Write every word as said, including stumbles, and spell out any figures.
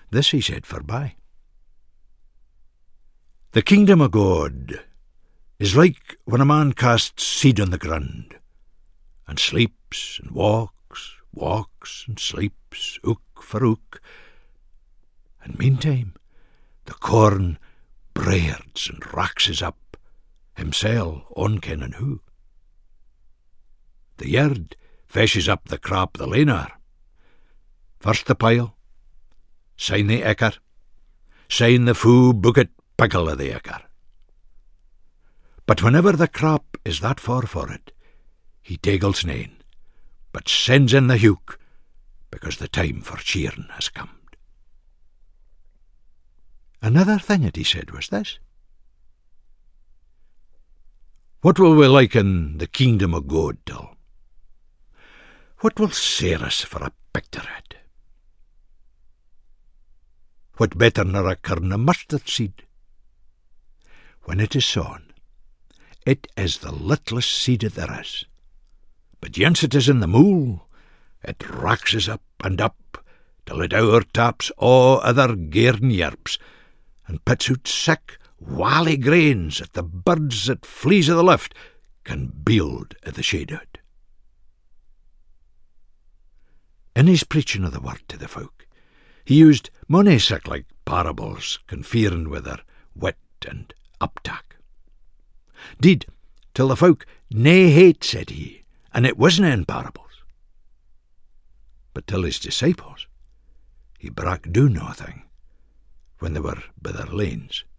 This he said forby. The kingdom of God is like when a man casts seed on the ground, and sleeps and walks, walks and sleeps, ook for ook, and meantime the corn breirds and raxes up, himsel onkenning who. The yerd fishes up the crop the laner. First the pile, syne the ecker, syne the foo bucket pickle of the ecker. But whenever the crop is that far for it, he tegels nane, but sends in the hook, because the time for cheering has come. Another thing that he said was this: What will we liken the kingdom of God till? What will sare us for a picture it? What better nor a kern of mustard seed? When it is sown, it is the littlest seed that there is. But ance it is in the mool, it raxes up and up, till it overtaps all other gairn yerbs, and puts out sick, wally grains that the birds that flees of the lift can build at the shade out. In his preaching of the word to the folk, he used mony sic like parables, conferring with their wit and uptak. Deed, till the folk nae hate, said he, and it wasna in parables. But till his disciples, he brak do nothing when they were by their lanes.